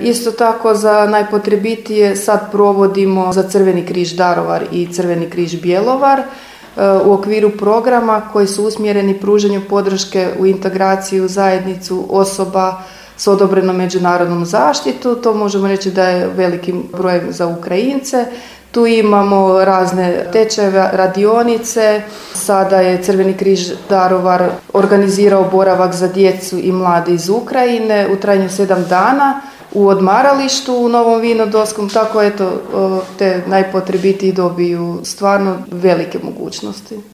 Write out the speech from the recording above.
Isto tako za najpotrebitije sad provodimo za Crveni križ Daruvar i Crveni križ Bjelovar u okviru programa koji su usmjereni pružanju podrške u integraciju u zajednicu osoba s odobrenom međunarodnom zaštitu. To možemo reći da je velikim brojem za Ukrajince. Tu imamo razne tečajeve, radionice. Sada je Crveni križ Daruvar organizirao boravak za djecu i mlade iz Ukrajine u trajanju 7 dana u odmaralištu u Novom Vinodolskom. Tako te najpotrebitiji dobiju stvarno velike mogućnosti.